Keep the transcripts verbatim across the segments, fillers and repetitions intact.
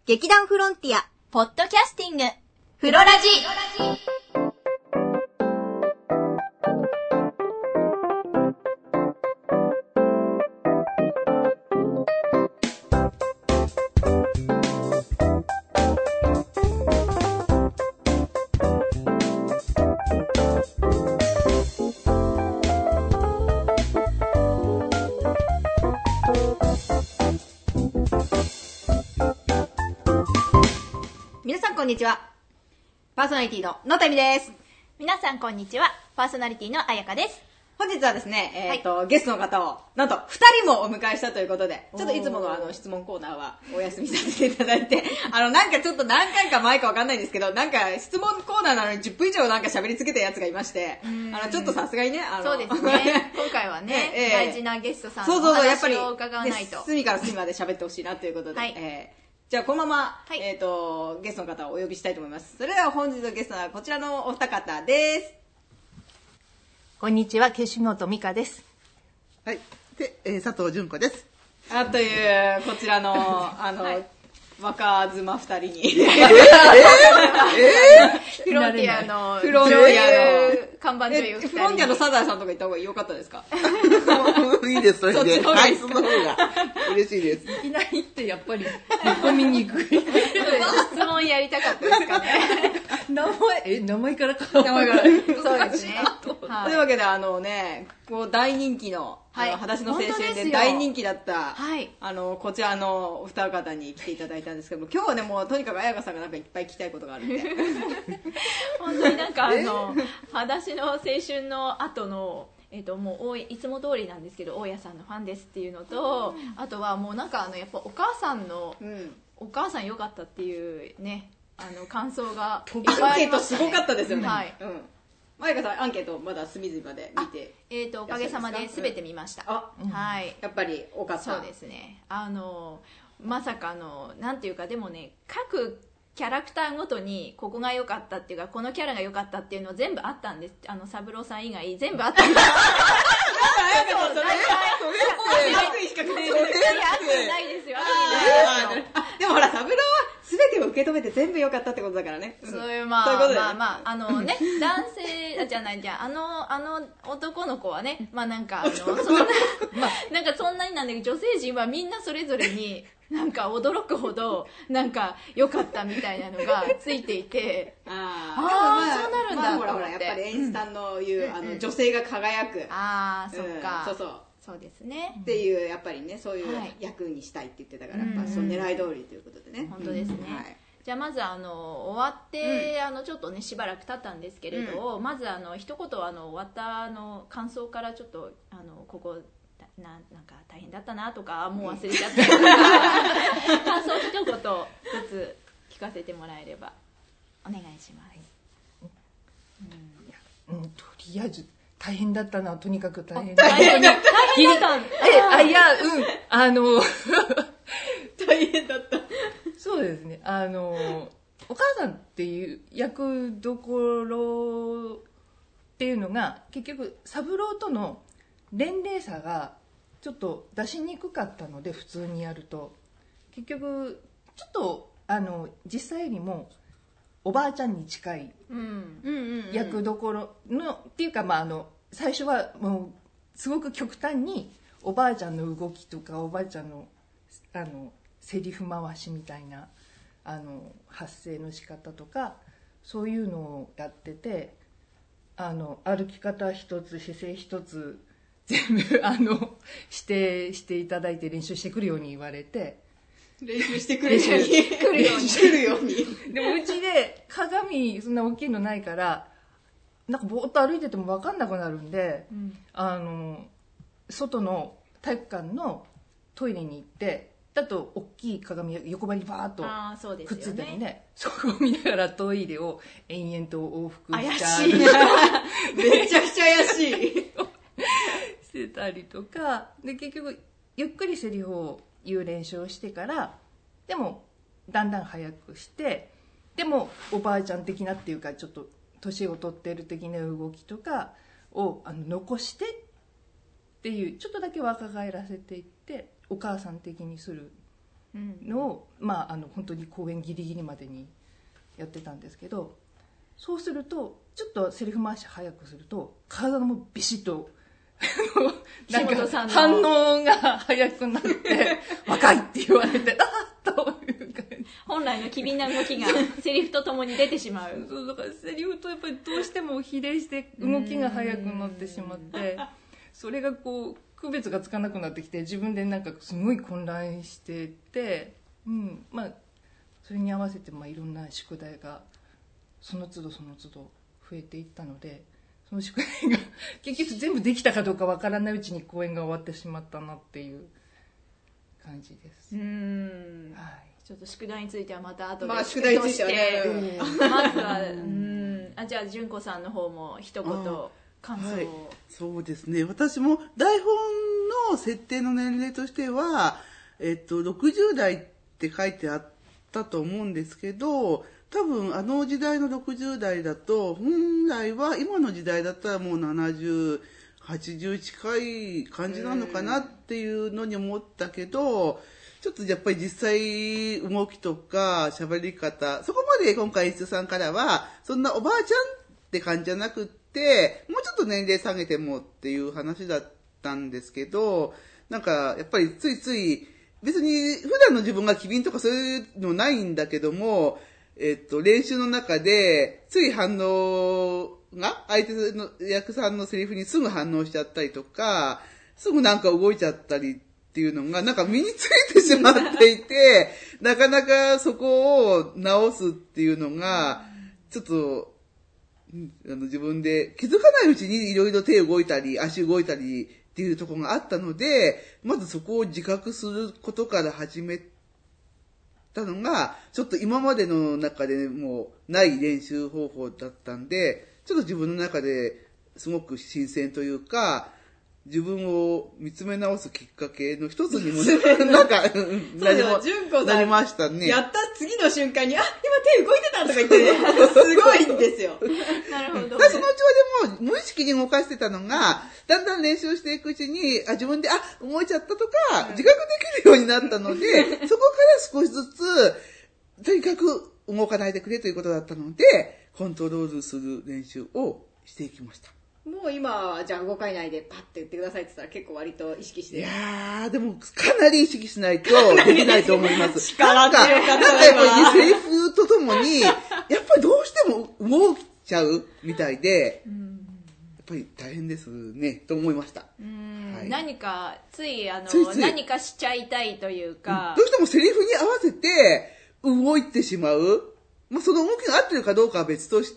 劇団フロンティアポッドキャスティングフロラジ。皆さんこんにちは。パーソナリティののたみです。 皆さんこんにちは。パーソナリティのあやかです。 本日はですね、えーとはい、ゲストの方をなんとふたりもお迎えしたということで、ちょっといつものあの質問コーナーはお休みさせていただいて、あのなんかちょっと何回か前かわかんないんですけど、なんか質問コーナーなのにじゅっぷん以上なんか喋りつけたやつがいまして、あのちょっとさすがにね、あのそうですね。今回はね、えー、大事なゲストさんのお話を伺わないと、 ね、隅から隅まで喋ってほしいなということで、はい、えーじゃあこのまま、はい、えーと、ゲストの方をお呼びしたいと思います。それでは本日のゲストはこちらのお二方です。 こんにちは、岸本美香です。 はい、で、えー、佐藤純子です。 あというこちらのあの、はい、若妻二人にフロンティアのフロンティアの看板女優フロンティアのサザエさんとか行った方が良かったですか？ いいです、それで。はい、その方が嬉しいです。 いないってやっぱり込みにくい。質問やりたかったですかね。 名前、え、名前からか名前から。 そうですね。 はい、というわけで、あのね、こう大人気の、はい、あの裸足の青春で大人気だった、はい、あのこちらのお二方に来ていただいたんですけども、今日はね、もうとにかく彩香さんがなんかいっぱい聞きたいことがあるんで本当になんかあの裸足の青春の後のえー、ともういつも通りなんですけど、大家さんのファンですっていうのと、うん、あとはもうなんかあのやっぱお母さんの、うん、お母さん良かったっていうね、あの感想がいっぱいありましたね。 アンケートすごかったですよね。 はい、 うん、前川さんアンケートまだ隅々まで見て、 えー、とおかげさまで全て見ました。あ、 うん、はい、やっぱりお母さん、 そうですね、あのまさかのなんていうか、でもね、各キャラクターごとにここが良かったっていうか、このキャラが良かったっていうのは全部あったんです。あの三郎さん以外全部あったんです。 それそれしかないですよ。 でもほら、三郎は全てを受け止めて全部良かったってことだからね。 そういうまあまあまああのね、男性じゃないじゃん、あのあの男の子はね、まあなんかあのそんなまあなんかそんなになんだけど、女性陣はみんなそれぞれになんか驚くほどなんか良かったみたいなのがついていて、ああそうなるんだと思って。 ほらほら、やっぱり演出さんの言う、あの女性が輝く、 ああそっか、 そうそうそうですねっていう、やっぱりね、そういう役にしたいって言ってたから、やっぱそう狙い通りということでね。 本当ですね。はい、じゃあまずあの終わって、うん、あのちょっとねしばらく経ったんですけれど、うん、まずあの一言あの終わったの感想からちょっとあのここな, なんか大変だったなとか、もう忘れちゃったとか感想一言ずつ聞かせてもらえればお願いします。 うん、うん、とりあえず大変だったのはとにかく大変だった。大変だった。 え、あ、いや、うん、あの大変だった。 そうですね。あのお母さんっていう役どころっていうのが結局三郎との年齢差がちょっと出しにくかったので、普通にやると結局ちょっとあの実際よりもおばあちゃんに近い役どころのっていうか、まああの最初はもうすごく極端におばあちゃんの動きとかおばあちゃんのあのセリフ回しみたいなあの発声の仕方とかそういうのをやってて、あの歩き方一つ姿勢一つ全部あのしてしていただいて練習してくるように言われて、 練習してくるように来るように来るようにでもうちで鏡そんな大きいのないから、なんかぼーっと歩いてても分かんなくなるんで、うん、あの外の体育館のトイレに行って、だと大きい鏡横張りバーっとくっついてるんで、 そ, で、ね、そこを見ながらトイレを延々と往復しちゃう。 怪しいめちゃくちゃ怪しいしてたりとかで、結局ゆっくりセリフを言う練習をしてから、でもだんだん早くして、でもおばあちゃん的なっていうか、ちょっと年を取ってる的な動きとかをあの残してっていう、ちょっとだけ若返らせていってお母さん的にするのを、まあ、あの本当に公演ギリギリまでにやってたんですけど、そうするとちょっとセリフ回し早くすると体もビシッとなんか反応が早くなって若いって言われてあっという感じ、 本来の機敏な動きがセリフとともに出てしまう。 そうだからセリフとやっぱりどうしても比例して動きが早くなってしまって、それがこう区別がつかなくなってきて自分でなんかすごい混乱してて、うん、まあそれに合わせてまあいろんな宿題がその都度その都度増えていったので、その宿題が結局全部できたかどうかわからないうちに公演が終わってしまったなっていう感じです。 うーん、 はい、 ちょっと宿題についてはまた後で、 まあ、宿題についてはね、 うん、まずはうんあじゃあ純子さんの方も一言感想を、はい、 そうですね、私も台本の設定の年齢としては、えっと、ろくじゅう代って書いてあったと思うんですけど、多分あの時代のろくじゅう代だと本来は今の時代だったらもうななじゅう、はちじゅう近い感じなのかなっていうのに思ったけど、ちょっとやっぱり実際動きとか喋り方、そこまで今回演出さんからはそんなおばあちゃんって感じじゃなくって、もうちょっと年齢下げてもっていう話だったんですけど、なんかやっぱりついつい別に普段の自分が機敏とかそういうのないんだけども、えっと、練習の中で、つい反応が、相手の役さんのセリフにすぐ反応しちゃったりとか、すぐなんか動いちゃったりっていうのが、なんか身についてしまっていて、なかなかそこを直すっていうのが、ちょっと、あの自分で気づかないうちにいろいろ手動いたり、足動いたりっていうところがあったので、まずそこを自覚することから始めて、たのがちょっと今までの中でもうない練習方法だったんで、ちょっと自分の中ですごく新鮮というか、自分を見つめ直すきっかけの一つにもねなんか何もなりましたね。 やった次の瞬間に、あ、今手動いてたとか言って、ね、すごいんですよ。 なるほど。 そのうちはでも無意識に動かしてたのが、だんだん練習していくうちに、あ、自分で、あ、動いちゃったとか、自覚できるようになったので、そこから少しずつ、とにかく動かないでくれということだったので、コントロールする練習をしていきました。 もう今はじゃあごかい以内でパッて言ってくださいって言ったら結構割と意識して。 いやー、でもかなり意識しないとできないと思います。 力強かった。 なんかやっぱりセリフとともに、やっぱりどうしても動いちゃうみたいで、やっぱり大変ですね、と思いました。 うん、はい、何か、ついあのついつい何かしちゃいたいというか。 どうしてもセリフに合わせて動いてしまう。まあ、その動きが合ってるかどうかは別として、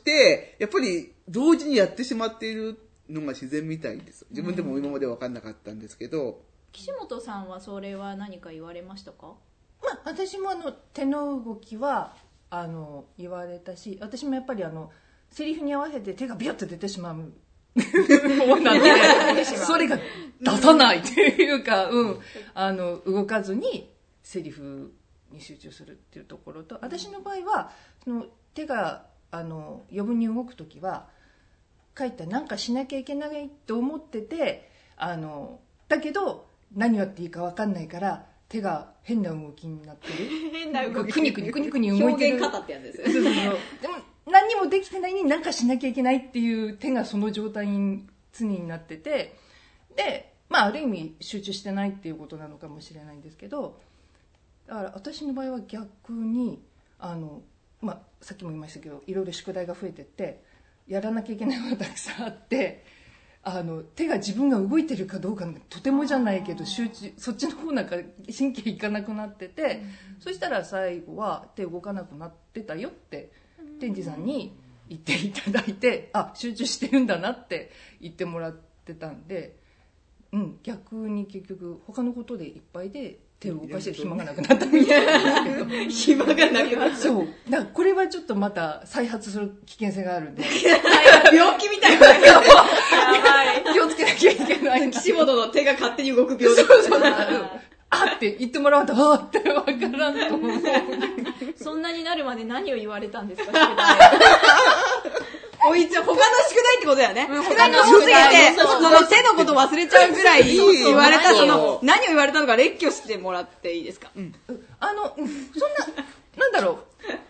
やっぱり同時にやってしまっているのが自然みたいです。自分でも今まで分かんなかったんですけど。 岸本さんはそれは何か言われましたか？ まあ、私もあの手の動きはあの言われたし、私もやっぱりあのセリフに合わせて手がビュッと出てしまう方なのでそれが出さないっていうか、うん、あの動かずにセリフに集中するっていうところと、私の場合はその手があの余分に動くときは書いたなんかしなきゃいけないと思ってて、あのだけど何をやっていいか分かんないから手が変な動きになってる変な動きくにくにくにくに動いてる表現方ってやつですよ。 そうそうそう。でも何にもできてないのに何かしなきゃいけないっていう手がその状態に常になってて、で、まあある意味集中してないっていうことなのかもしれないんですけど、だから私の場合は逆にあの、まあ、さっきも言いましたけどいろいろ宿題が増えてってやらなきゃいけないことがたくさんあって、あの手が自分が動いてるかどうかとてもじゃないけど集中そっちの方なんか神経いかなくなってて、うん、そしたら最後は手動かなくなってたよって天智さんに言っていただいて、あ、集中してるんだなって言ってもらってたんで、うん、逆に結局他のことでいっぱいで手を動かしてる暇がなくなったみたいなんですけど暇がなくなった。 そうだからこれはちょっとまた再発する危険性があるんで病気みたいな気をつけなきゃいけない岸本の手が勝手に動く病気。 そうそうあって言ってもらうとあーって分からんと思うそんなになるまで何を言われたんですか？ おいちょ他の宿題ってことだよね。宿題の多すぎてその手のこと忘れちゃうぐらい言われた、その何を言われたのか列挙してもらっていいですか？ うん、 あの、うん、そんな、なんだろう。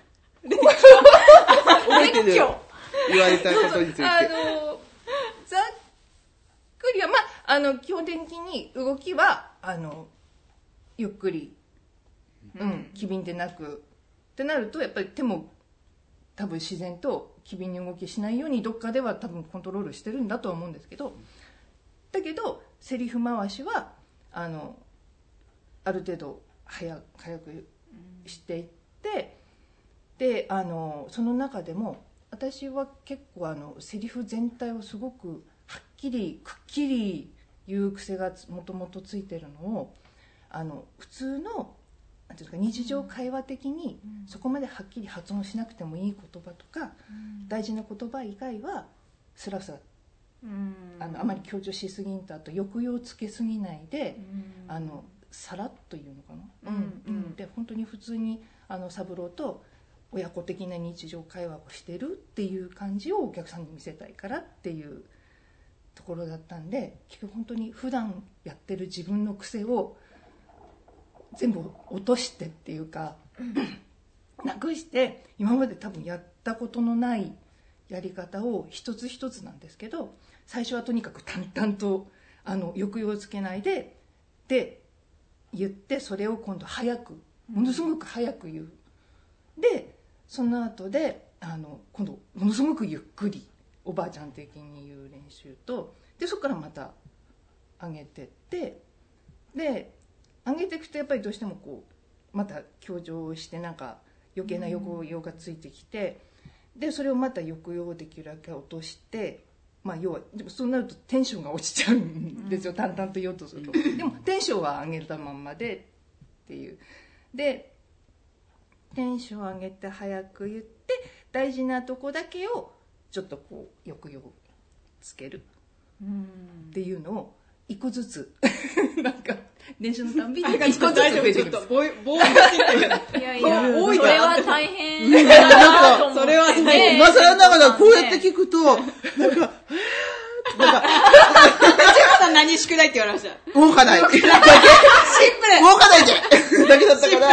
覚えてるよ。言われたことについて。 あの、ざっくりは、まあ、あの、基本的に動きは、あの、ゆっくり、うん、機敏でなく、ってなると、やっぱり手も多分自然と機敏に動きしないように、どっかでは多分コントロールしてるんだとは思うんですけど、だけど、セリフ回しは、あの、ある程度早く、早くしていって、で、あの、その中でも、私は結構あのセリフ全体をすごくはっきりくっきり言う癖がもともとついてるのをあの普通のなんていうか日常会話的にそこまではっきり発音しなくてもいい言葉とか、うん、大事な言葉以外はスラスラ、うん、あのあまり強調しすぎんとあと抑揚つけすぎないで、うん、あのさらっと言うのかな、うんうん、で本当に普通にあの三郎と親子的な日常会話をしてるっていう感じをお客さんに見せたいからっていうところだったんで、結局本当に普段やってる自分の癖を全部落としてっていうかなくして、今まで多分やったことのないやり方を一つ一つなんですけど、最初はとにかく淡々とあの抑揚をつけないでで言って、それを今度早くものすごく早く言う。でその後であの今度ものすごくゆっくりおばあちゃん的に言う練習と、でそこからまた上げてって、で上げていくとやっぱりどうしてもこうまた強調してなんか余計な抑揚がついてきて、でそれをまた抑揚をできるだけ落として、まあ要はでもそうなるとテンションが落ちちゃうんですよ、淡々と言おうとすると。でもテンションは上げたまんまでっていうでテンション上げて早く言って、大事なとこだけをちょっとこう抑揚つけるっていうのを一個ずつなんか練習のたんびに一個ずつ増えていくんです。 ボーイっていやいや、それは大変だなと思って。 それは大変。 今更ながらこうやって聞くと、なんか、なんか、 ジェコさん何宿題って言われました？ 動かない。シンプル。 シンプル。 動かないでだけだったから、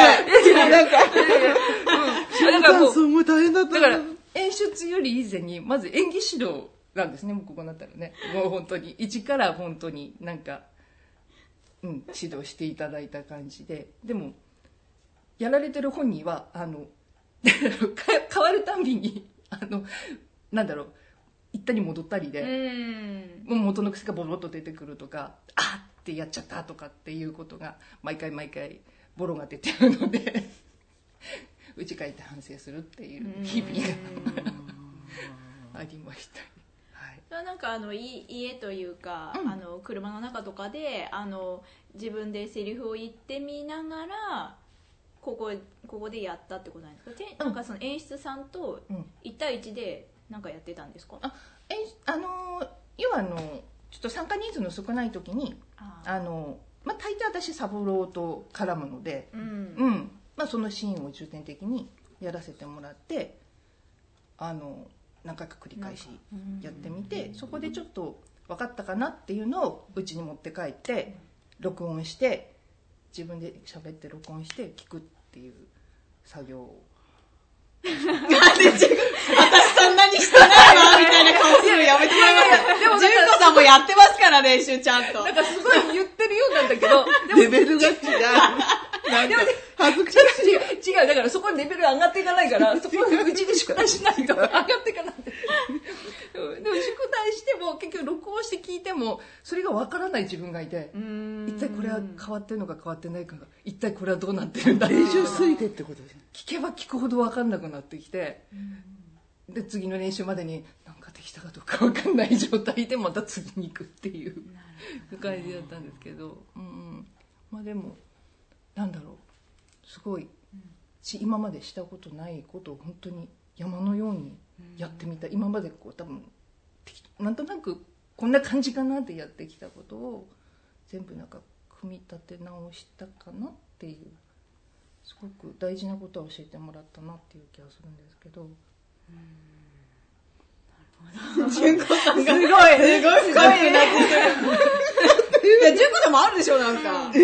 なんか、 だからもう、 すごい大変だった。 だから演出より以前にまず演技指導なんですね。もうここになったらね、もう本当に一から本当になんか、うん、指導していただいた感じで、でもやられてる本人はあの変わるたびにあのなんだろう、行ったり戻ったりで、うん、もう元の癖がボロッと出てくるとか、あってやっちゃったとかっていうことが毎回毎回ボロが出てるので家帰って反省するっていう日々がありました。 はい、なんかあの家というか、うん、あの車の中とかであの自分でセリフを言ってみながらここここでやったってことなんですか？てなんかその演出さんといち対いちでなんかやってたんですか？ あえあの要はあのちょっと参加人数の少ない時にああの、まあ、大抵私三郎と絡むので、うんうんまあ、そのシーンを重点的にやらせてもらって、あの何回か繰り返しやってみて、そこでちょっと分かったかなっていうのをうちに持って帰って録音して、自分で喋って録音して聞くっていう作業をなんで私そんなにしてないわみたいな顔するのやめてもらいます。でも純子さんもやってますから練習ちゃんと。 なんかすごい言ってるようなんだけどレベルが違う。なんか恥ずかしい。 違う、違うだからそこにレベル上がっていかないから、そこはうちで宿題しないと上がっていかない。でも宿題しても結局録音して聞いてもそれがわからない自分がいて、一体これは変わってるのか変わってないかが、一体これはどうなってるんだ。 練習すぎてってことですね。 聞けば聞くほどわかんなくなってきて、で次の練習までになんかできたかどうかわかんない状態でまた次に行くっていう感じだったんですけど、うん、まあでもなんだろう、すごい、うん、今までしたことないことを本当に山のようにやってみた、うん、今までこう多分なんとなくこんな感じかなってやってきたことを全部なんか組み立て直したかなっていう、すごく大事なことは教えてもらったなっていう気がするんですけど、うん、 純子さんがすごいすごい深くなってる。いや純子さんもあるでしょなんか。え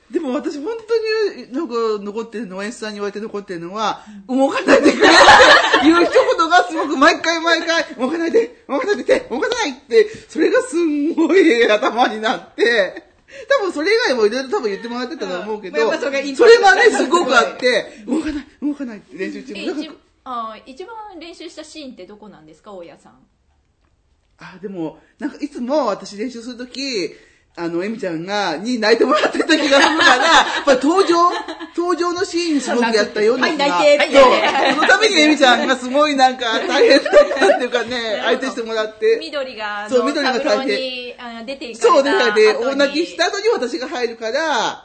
でも私本当になんか残ってるのは、演出さんに言われて残ってるのは、動かないでくれっていう一言がすごく毎回毎回、動かないで、動かないで、動かないって、それがすんごい頭になって、多分それ以外もいろいろ多分言ってもらってたと思うけど、 うん、それそれがね、すごくあって、動かない、動かないって練習中え一あ一番練習したシーンってどこなんですか、大家さん。 あ、でも、なんかいつも私練習するとき、あの、エミちゃんが、に泣いてもらってた気がするから、やっぱり登場登場のシーンすごくやったような気が。 はい、泣いてそう。そのためにエミちゃんがすごいなんか大変だったっていうかね、相手してもらって。 緑が、 そう、緑が大変。あ出ていかそう、 れたで、大泣きした後に私が入るから、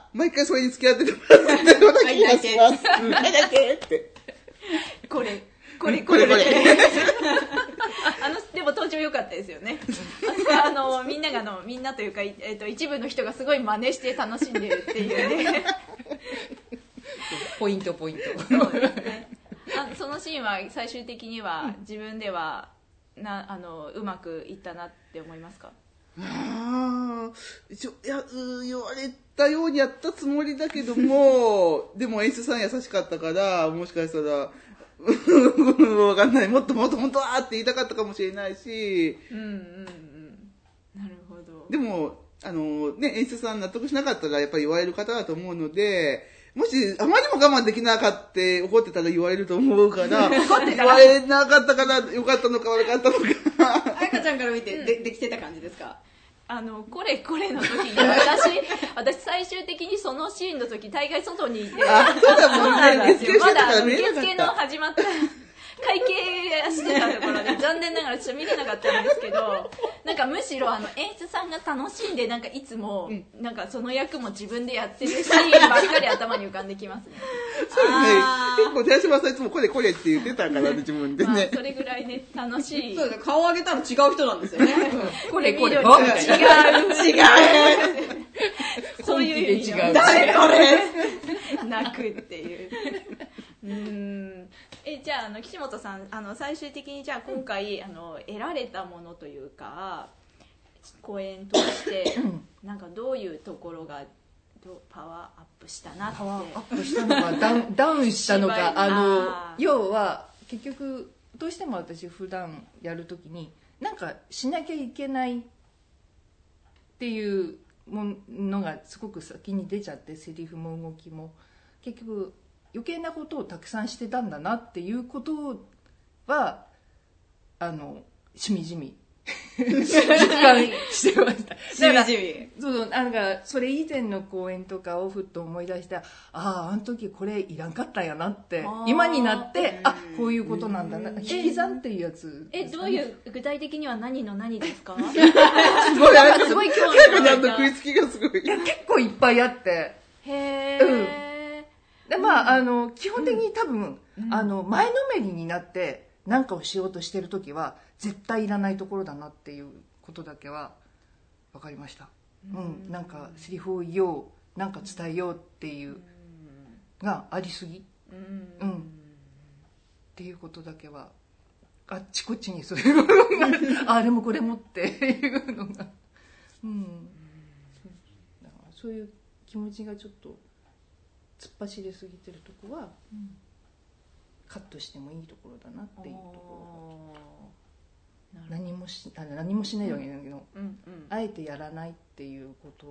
毎回それに付き合っててもらってたような気がします。はい、泣いてって。 これ。これこれこれあのでも登場良かったですよね。あのみんながのみんなというか、えー、と一部の人がすごい真似して楽しんでるっていうね。 ポイントポイント。 そうですね。あそのシーンは最終的には自分ではなあのうまくいったなって思いますか？ ああ、一応いや言われたようにやったつもりだけども、でも演出さん優しかったから、もしかしたら。わかんない。もっともっと本当はって言いたかったかもしれないし。 うんうんうん。なるほど。 でも、あのね、演出さん納得しなかったらやっぱり言われる方だと思うので、もしあまりにも我慢できなかった怒ってたら言われると思うから、言われなかったから良かったのか悪かったのか。 あやかちゃんから見て、うん、で, できてた感じですか？ あのこれこれの時に私私最終的にそのシーンの時大概外にいて、 あ、そうだもんね。 まだ受付の始まった会計してたところで残念ながらちょっと見れなかったんですけど、なんかむしろあの演出さんが楽しんで、なんかいつも、うん、なんかその役も自分でやってるシーンばっかり頭に浮かんできますね。 そうね。結構寺島さんいつもこれこれって言ってたからね、自分でね。 まあ、それぐらいね楽しい。 そうですね。顔上げたら違う人なんですよね。 これこれ違う違うそういう意味違う。 誰これ泣くっていう。うーんえじゃあ、あの岸本さん、あの最終的にじゃあ今回、うん、あの得られたものというか公演としてなんかどういうところがどパワーアップしたなって。 パワーアップしたのかダウン、ダウンしたのか、あの要は結局どうしても私普段やるときになんかしなきゃいけないっていうものがすごく先に出ちゃって、セリフも動きも結局余計なことをたくさんしてたんだなっていうことはあのしみじみ実感してました。 しみじみ。 そうなんかそれ以前の公演とかをふっと思い出して、あああの時これいらんかったんやなって今になって、あこういうことなんだな、引き算っていうやつ、 ね、えどういう具体的には何の何ですか？すごいあれすごい興味があった。食いつきがすごい。 いや結構いっぱいあって、 へー、うんでまあ、あの基本的に多分、うん、あの前のめりになって何かをしようとしてる時は絶対いらないところだなっていうことだけは分かりました、うんうん、なんかセリフを言おう、なんか伝えようっていうがありすぎ、うんうん、っていうことだけはあっちこっちにそういうのがあれもこれもっていうのが、うん、だからそういう気持ちがちょっと突っ走りすぎてるとこは、うん、カットしてもいいところだなっていうところが何もしあ何もしないわけだけど、うんうんうん、あえてやらないっていう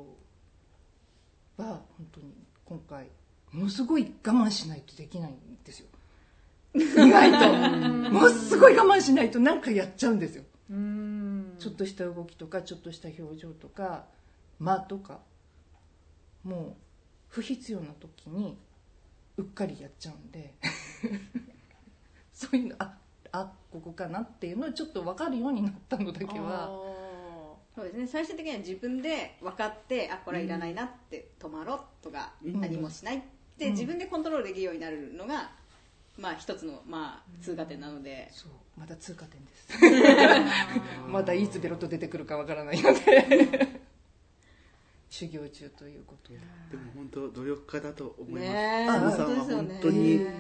ことは本当に今回ものすごい我慢しないとできないんですよ。意外とものすごい我慢しないと何かやっちゃうんですよ。うーんちょっとした動きとかちょっとした表情とか間とかもう不必要な時にうっかりやっちゃうんでそういうのああここかなっていうのはちょっと分かるようになったのだけは、 そうですね、最終的には自分で分かって、あこれはいらないなって止まろとか、うん、何もしないって自分でコントロールできるようになるのが、まあ一つの、まあ、通過点なので、 うん、そうまだ通過点ですまだいつベロッと出てくるか分からないので修行中ということで、 でも本当努力家だと思います。 ね、 皆さんは本当に、うん、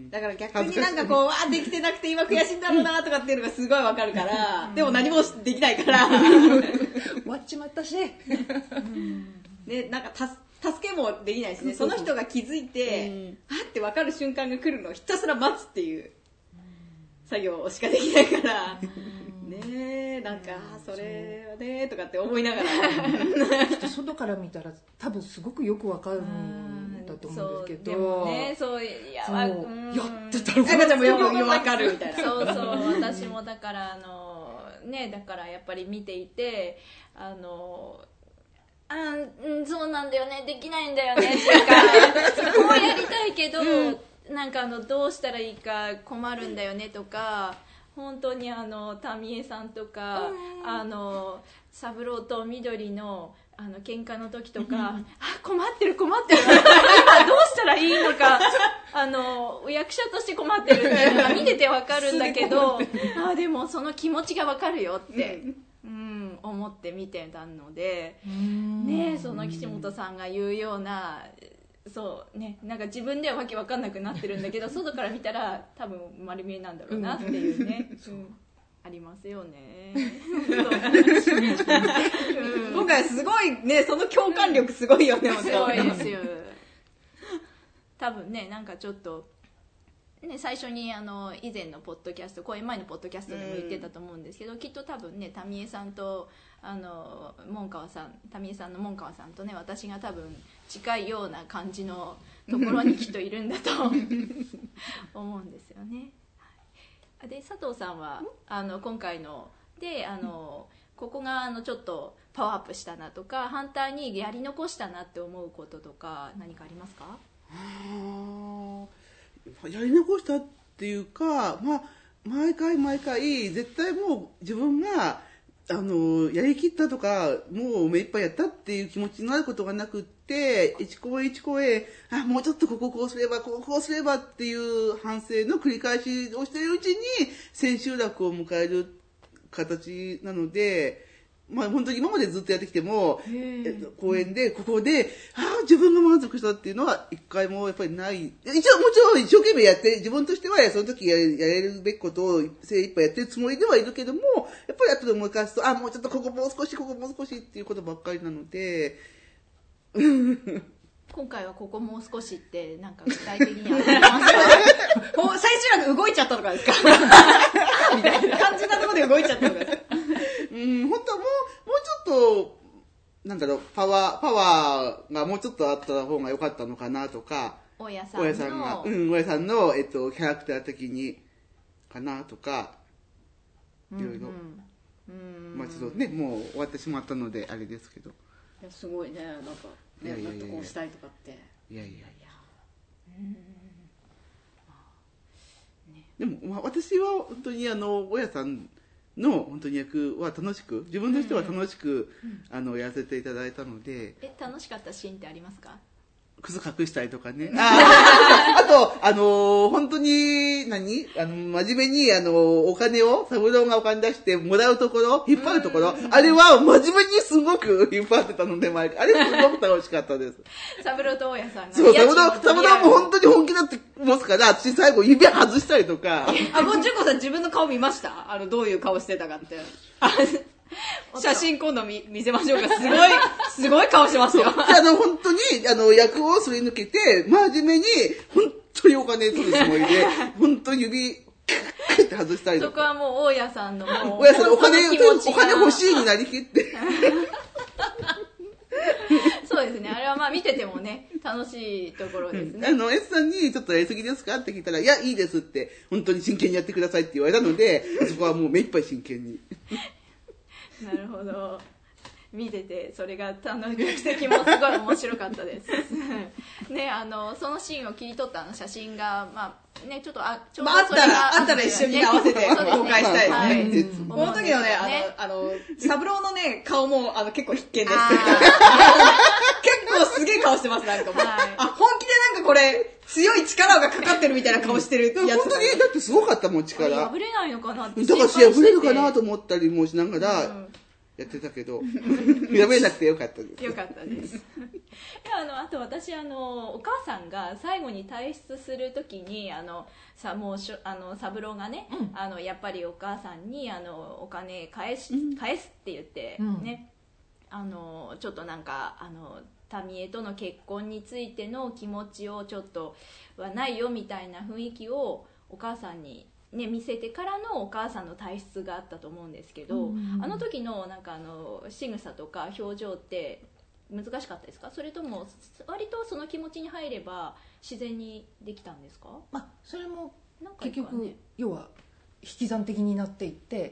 だから逆になんかこうあできてなくて今悔しいんだろうなとかっていうのがすごいわかるから、でも何もできないから終わっちまったし、 ね、なんかた助けもできないしね、その人が気づいて、はって分かる瞬間が来るのをひたすら待つっていう作業しかできないから、ねえ、なんか、それはねとかって思いながら。 きっと外から見たら多分すごくよくわかるんだと思うんですけど。 でもね、そう、いや、 そうわやってたら、 赤ちゃんもよく分かるみたいな。 そうそう、私もだから、あの、ね、だからやっぱり見ていて、あの、あうん、そうなんだよね、できないんだよねっていうか、こうやりたいけど、うん、なんかあのどうしたらいいか困るんだよねとか、本当にあのタミエさんとか、うん、あの三郎と緑のあの喧嘩の時とか、うん、あ困ってる困ってるどうしたらいいのか、あの役者として困ってるっていうのが見ててわかるんだけどあでもその気持ちがわかるよって、うんうん、思って見てたので、ね、その岸本さんが言うようなそうね、なんか自分ではわけわかんなくなってるんだけど外から見たら多分丸見えなんだろうなっていうね、うんうん、ありますよね今回すごいね、その共感力すごいよね、 すごいですよ多分ね、なんかちょっとね、最初にあの以前のポッドキャスト、公演前のポッドキャストでも言ってたと思うんですけど、うん、きっと多分ね、タミエさんとあの門川さん、タミエさんの門川さんとね、私が多分近いような感じのところにきっといるんだと思うんですよね。で、佐藤さんはあの今回のであのここがあのちょっとパワーアップしたなとか、反対にやり残したなって思うこととか何かありますか？ やり残したっていうか、まあ、毎回毎回絶対もう自分があのやりきったとかもう目いっぱいやったっていう気持ちになることがなくって、一公演一公演、あもうちょっとこここうすればこここうすればっていう反省の繰り返しをしているうちに千秋楽を迎える形なので、まあ本当に今までずっとやってきても、えっと、公演でここでああ自分が満足したっていうのは一回もやっぱりない。一応もちろん一生懸命やって自分としてはその時やれるべきことを精一杯やってるつもりではいるけども、やっぱり後で思い返すとあもうちょっとここもう少しここもう少しっていうことばっかりなので今回はここもう少しってなんか具体的にありますか？ 最終楽動いちゃったとかですかみたいな感じなところで動いちゃったとかですか？ うん本当はもうもうちょっとなんだろうパワーパワーがもうちょっとあった方が良かったのかなとか、 大家さんの大家さんがうん大家さんのえっとキャラクター的にかなとかいろいろ、うんうん、まあちょっとねもう終わってしまったのであれですけど、 いやすごいね、なんかね、もっとこうしたいとかって、 いやいやいや、うんでも、まあ、私は本当にあの大家さんの本当に役は楽しく自分としては楽しく、うん、あのやらせていただいたので。 え楽しかったシーンってありますか？ 靴隠したりとかね。あ, あと、あのー、本当に、何あの、真面目に、あのー、お金を、サブローがお金出してもらうところ、引っ張るところ、あれは真面目にすごく引っ張ってたので、前あれすごく楽しかったです。 サブローと大家さんが。 そう、サブロー、サブローも本当に本気だってますから、私最後指外したりとか。 あ、もう純子さん自分の顔見ました？あの、どういう顔してたかって。写真今度 見, 見せましょうか。すごい、すごい顔してますよ。 あの、本当に、あの、役をすり抜けて、真面目に、本当にお金取るつもりで、本当に指、クッって外したりとか。 そこはもう大家さんのもう、 大家さんのお金、お金欲しいになりきって。 そうですね。あれはまあ見ててもね、楽しいところですね。 うん、あの、S さんにちょっとやりすぎですかって聞いたら、いや、いいですって、本当に真剣にやってくださいって言われたので、そこはもう目いっぱい真剣に。 なるほど。見ててそれがあの劇的もすごい面白かったですね。あのそのシーンを切り取ったあの写真がまあねちょっとあちょうどそれが、まあ、あったら一緒に合わせて公開したいですね。はい、この時のねあのあのサブローのね顔もあの結構必見です。結構すげえ顔してますなんかもう、はい、あ本気でなんかこれ強い力がかかってるみたいな顔してるやつ。 本当にだってすごかったもん力。 破れないのかなって。 だから破れるかなと思ったりもしながら。うん、やってたけどやめなくてよかったです。 よかったです。あのあと私あのお母さんが最後に退出するときにあのさもうしょあの三郎がね、うん、あのやっぱりお母さんにあのお金返し、うん、返すって言ってね、うん、あのちょっとなんかあの民江との結婚についての気持ちをちょっとはないよみたいな雰囲気をお母さんに、ね、見せてからのお母さんの体質があったと思うんですけど、うんうん、あの時のなんかあの仕草とか表情って難しかったですか？それとも割とその気持ちに入れば自然にできたんですか？ まあ、それも結なんかいいかね、 局要は引き算的になっていって、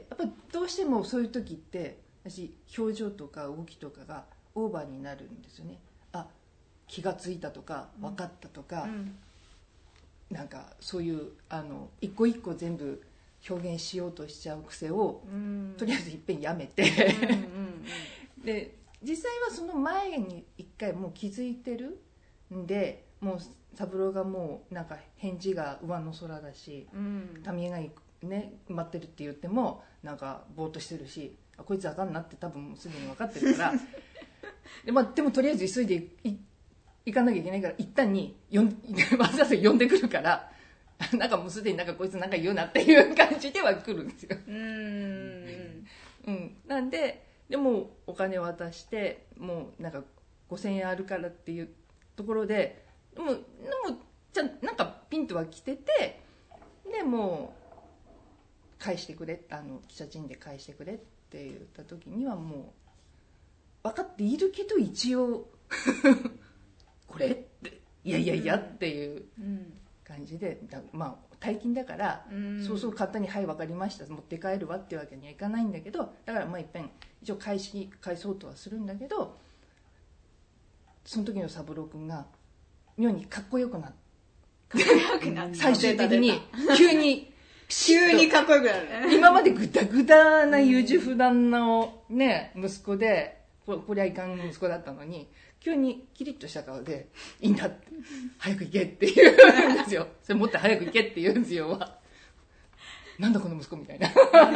やっぱりどうしてもそういう時って私表情とか動きとかがオーバーになるんですよね。あ、気がついたとか分かったとか、うんなんかそういうあの一個一個全部表現しようとしちゃう癖を、うん、とりあえずいっぺんやめてうんうん、うん、で実際はその前に一回もう気づいてるんで、もう三郎がもうなんか返事が上の空だし、うん、民江がね待ってるって言ってもなんかぼーっとしてるし、あこいつあかんなって多分もうすでに分かってるからで、まあ、でもとりあえず急いでい行かなきゃいけないから一旦に呼んわざわざ呼んでくるからなんかもうすでになんかこいつなんか言うなっていう感じでは来るんですよ。うーん、うん、なんででもお金渡してもうなんかごせんえんあるからっていうところででもでもちゃんなんかピンとは来てて、でもう返してくれ、あの記者陣で返してくれって言った時にはもう分かっているけど一応これっていやいやいやっていう感じで、だまあ大金だから、うん、そうそう簡単にはい分かりました持って帰るわっていうわけにはいかないんだけど、だからまあいっぺん一応返し返そうとはするんだけど、その時の三郎君が妙にかっこよくなって最終的に急に急にかっこよくなる今までグダグダな優柔不断なね息子でこりゃいかん息子だったのに急にキリッとした顔でいいんだって早く行けって言うんですよ。それ持って早く行けって言うんですよ。なんだこの息子みたいな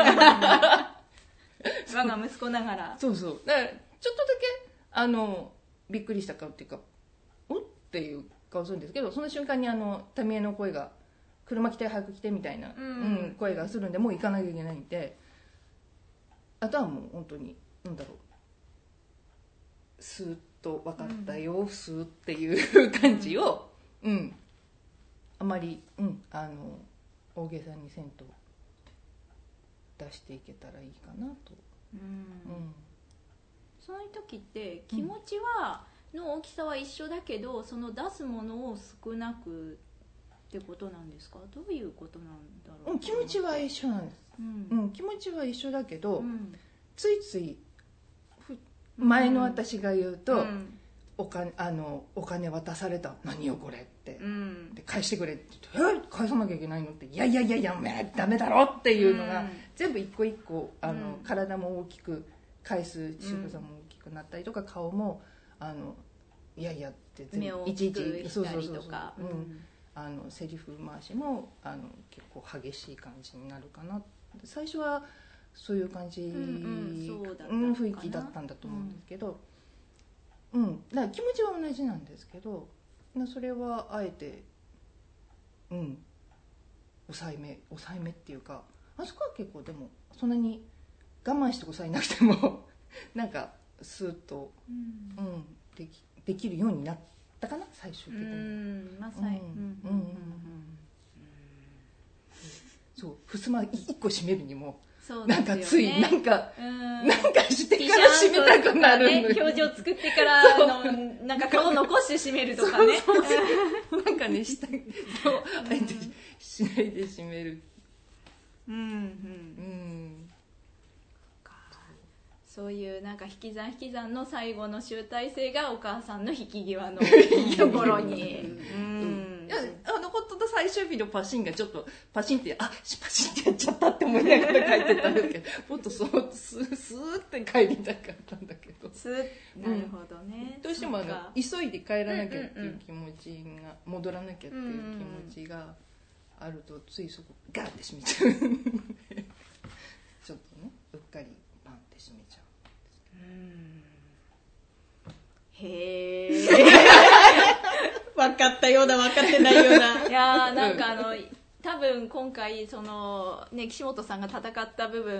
我が息子ながらそうそうだからちょっとだけあのびっくりした顔っていうかおっていう顔するんですけど、その瞬間にあの民江の声が車来て早く来てみたいな、うんうん、声がするんでもう行かなきゃいけないんで、あとはもう本当になんだろうスーッと分かったよ、うん、スーっていう感じを、うん、うん、あまり、うん、あの大げさにせんと出していけたらいいかなと、うんうん、 そういう時って気持ちは、の大きさは一緒だけどその出すものを少なくってことなんですか？どういうことなんだろう？ うん、気持ちは一緒なんです、うんうん、気持ちは一緒だけど、うん、ついつい前の私が言うと、うん、お, 金あのお金渡された何よこれって、うん、で返してくれって言って、え返さなきゃいけないのっていやいやいややめダメだろっていうのが、うん、全部一個一個あの、うん、体も大きく返す仕草も大きくなったりとか、顔もあのいやいやって目を大きくしたりとかあのセリフ回しもあの結構激しい感じになるかな。最初はそういう感じ、うんうん、雰囲気だったんだと思うんですけど、うん、うん、だから気持ちは同じなんですけど、それはあえて、うん、抑えめ抑えめっていうか、あそこは結構でもそんなに我慢して抑えなくてもなんかスーッと、うんうん、でき、できるようになったかな最終的に。うん、まあ、最、うんうんうんうん、そう襖一個閉めるにもそうですよね、なんかついなんかなんかしてから閉めたくなる、 ね、表情作ってからのなんか顔残して閉めるとかねそうそうそうなんかねしたあえてしないで閉める、うんうんうん、 そういうなんか引き算引き算の最後の集大成がお母さんの引き際のところに、うん、 いやあの本当の最終日のパシンがちょっとパシンってあパシンってやっちゃったって思いながら書いてたんですけどもっとそうスースーって帰りたかったんだけどスーなるほどね、 うん、どうしてもあの急いで帰らなきゃっていう気持ちが、うんうんうん、戻らなきゃっていう気持ちがあるとついそこガーって閉めちゃうちょっとねうっかりパンって閉めちゃう。うんへー分かったような分かってないようないやなんかあの多分今回その、ね、岸本さんが戦った部分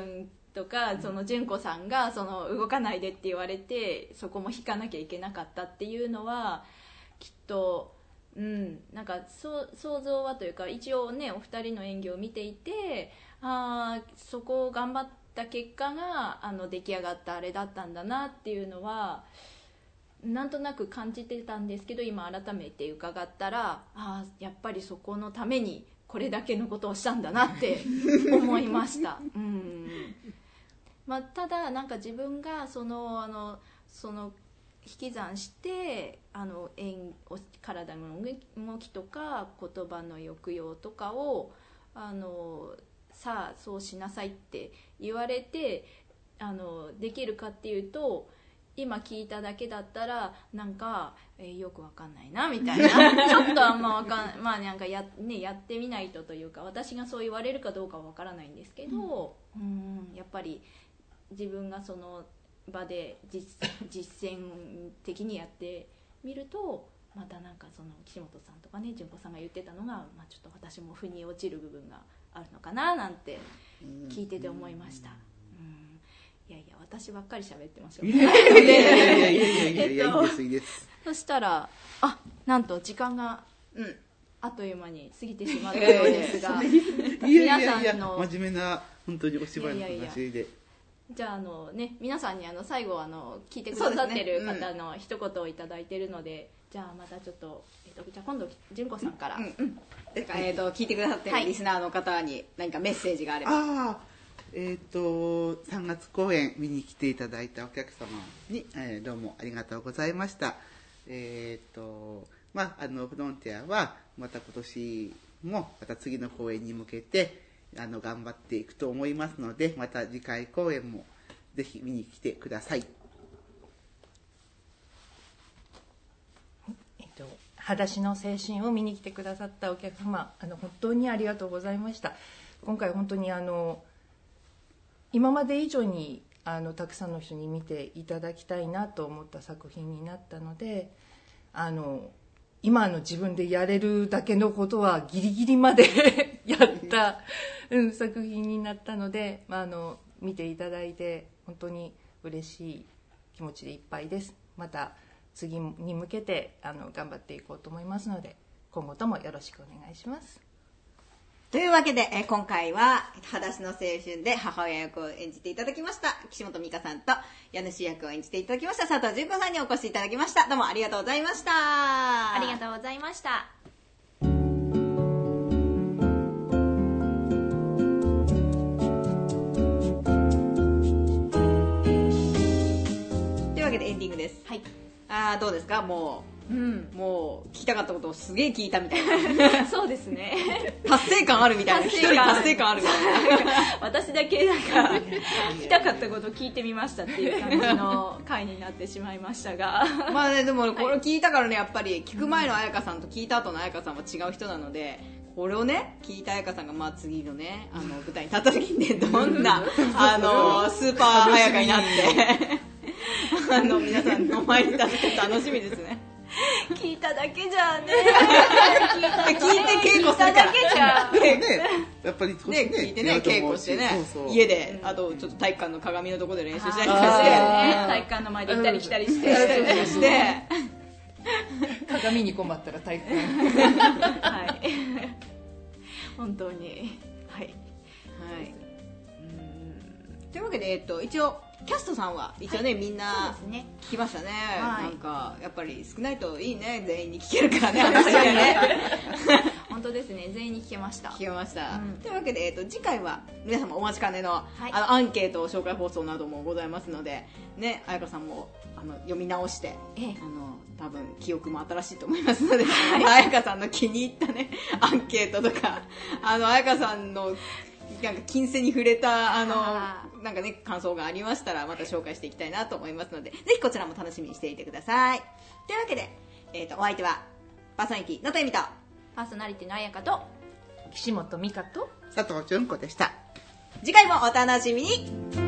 とかその純子さんがその動かないでって言われてそこも引かなきゃいけなかったっていうのはきっと、うん、なんかそ想像はというか一応ねお二人の演技を見ていてあそこを頑張った結果があの出来上がったあれだったんだなっていうのはなんとなく感じてたんですけど今改めて伺ったらあやっぱりそこのためにこれだけのことをしたんだなって思いました、うんまあ、ただなんか自分がそのあのその引き算してあの演体の動きとか言葉の抑揚とかをあのさあそうしなさいって言われてあのできるかっていうと今聞いただけだったらなんか、えー、よくわかんないなみたいなちょっとあんまわかんまあなんか や,、ね、やってみないとというか私がそう言われるかどうかはわからないんですけど、うん、うんやっぱり自分がその場で 実, 実践的にやってみるとまたなんかその岸本さんとかね純子さんが言ってたのが、まあ、ちょっと私も腑に落ちる部分があるのかななんて聞いてて思いました、うんいやいや私ばっかり喋ってますよ。いやいやいやいやいやいやいやいいですいいです。そしたらあなんと時間が、うん、あっという間に過ぎてしまったようですが、 皆さんの真面目な本当にお芝居の話で。いやいやいやじゃああのね皆さんにあの最後あの聞いてくださってる方の一言をいただいてるので、ねうん、じゃあまたちょっとえっとじゃあ今度純子さんから、うんうんえー、と聞いてくださってるリスナーの方に何かメッセージがあれば。 あえー、とさんがつ公演見に来ていただいたお客様に、えー、どうもありがとうございました。えーとまあ、あのフロンティアはまた今年もまた次の公演に向けてあの頑張っていくと思いますのでまた次回公演もぜひ見に来てください。 えっと裸足の青春を見に来てくださったお客様あの本当にありがとうございました。今回本当にあの今まで以上にあのたくさんの人に見ていただきたいなと思った作品になったのであの今の自分でやれるだけのことはギリギリまでやった、うん、作品になったので、まあ、あの見ていただいて本当に嬉しい気持ちでいっぱいです。また次に向けてあの頑張っていこうと思いますので今後ともよろしくお願いします。 というわけで、え今回は裸足の青春で母親役を演じていただきました岸本美香さんと家主役を演じていただきました佐藤純子さんにお越しいただきました。どうもありがとうございました。 ありがとうございました。 というわけでエンディングです。はい。あーどうですかもううん、もう聞きたかったことをすげえ聞いたみたいなそうですね達成感あるみたいな一人達成感あるみたいな私だけなんか聞きたかったことを聞いてみましたっていう感じの回になってしまいましたがまあねでもこれ聞いたからねやっぱり聞く前の彩香さんと聞いた後の彩香さんは違う人なのでこれをね聞いた彩香さんがまあ次のねあの舞台に立った時にねどんなあのスーパー彩香になってあの皆さんの前に立って楽しみですね。 聞いただけじゃね聞いて稽古するからだけじゃねやっぱりね聞いてね稽古してねそうそう家であとちょっと体育館の鏡のところで練習したりとかして、 ね、体育館の前で行ったり来たりしてして鏡に困ったら体育館はい本当にはい、はい、 うんというわけで、えっと、一応キャストさんは一応ね、はい、みんな聞きましたね、はい、なんかやっぱり少ないといいね全員に聞けるからね話はね本当ですね全員に聞けました聞けました、うん、というわけで、えっと、次回は皆様お待ちかねの、はい、あのアンケート紹介放送などもございますのでね彩香さんもあの読み直して、ええ、あの多分記憶も新しいと思いますので彩香さんの気に入ったねアンケートとかあの彩香さんのなんか金銭に触れたあのなんかね感想がありましたらまた紹介していきたいなと思いますのでぜひこちらも楽しみにしていてください。というわけで、えーと、お相手はパーソナリティのとえみとパーソナリティの彩香と岸本美香と佐藤純子でした。 次回もお楽しみに。